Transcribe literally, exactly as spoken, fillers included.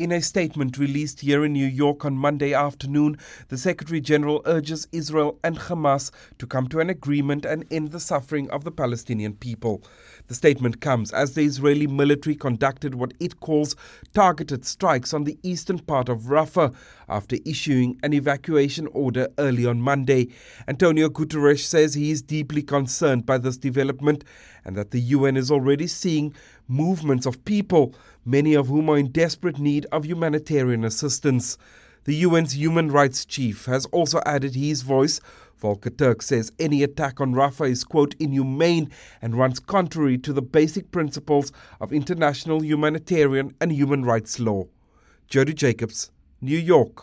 In a statement released here in New York on Monday afternoon, the Secretary General urges Israel and Hamas to come to an agreement and end the suffering of the Palestinian people. The statement comes as the Israeli military conducted what it calls targeted strikes on the eastern part of Rafah after issuing an evacuation order early on Monday. Antonio Guterres says he is deeply concerned by this development and that the U N is already seeing movements of people, many of whom are in desperate need of humanitarian assistance. The U N's human rights chief has also added his voice. Volker Turk says any attack on Rafah is, quote, inhumane and runs contrary to the basic principles of international humanitarian and human rights law. Jody Jacobs, New York.